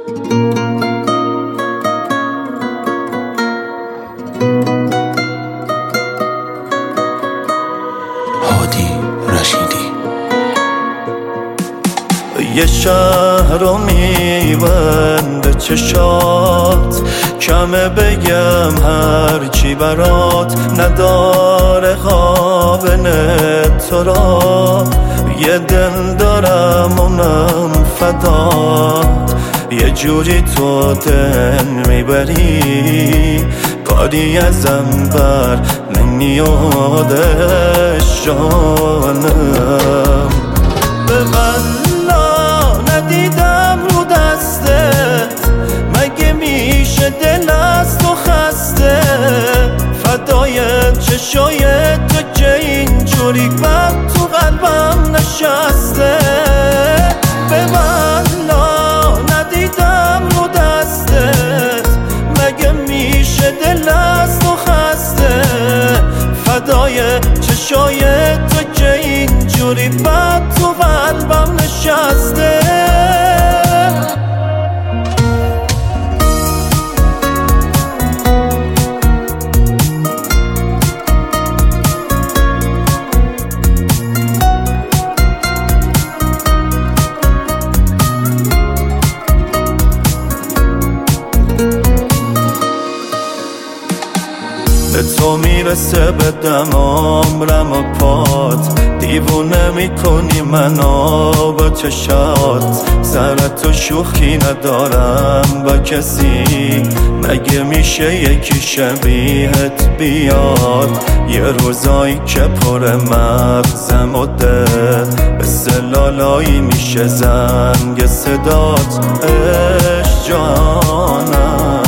هادی رشیدی. یه شهر رو میبنده چشات، کمه بگم هرچی برات نداره قابل تو را. یه دل دارم اونم فدات، یه جوری تو دل میبری کاری ازم بر نمیادش جانم. به والا ندیدم رو دستت، مگه میشه دل از تو خسته؟ فدای چشای تو که اینجوری بر تو قلبم نشسته. به والا ندیدم رو دستت، مگه میشه دل از تو خسته؟ فدای چشای تو که اینجوری بر تو قلبم نشسته. به تو میرسه بدم عمرم و پات، دیوونه میکنی منو با چشات. سر تو شوخی ندارم با کسی، مگه میشه یکی شبیهت بیاد؟ یه روزایی که پر مغزم و دل مثل لالایی میشه زنگ صدات. عشق جانم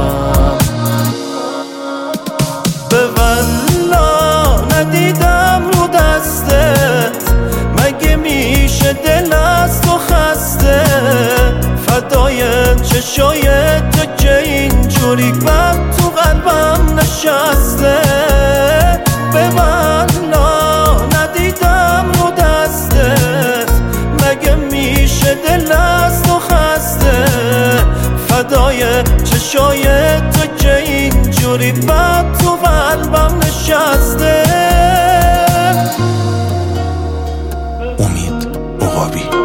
ندیدم رو دستت، مگه میشه دل از تو خسته؟ فدای چشای تو که اینجوری بر تو قلبم نشسته. به والا ندیدم رو دستت، مگه میشه دل از تو خسته؟ فدای چشای تو که اینجوری بر تو قلبم نشسته. امید عقابی.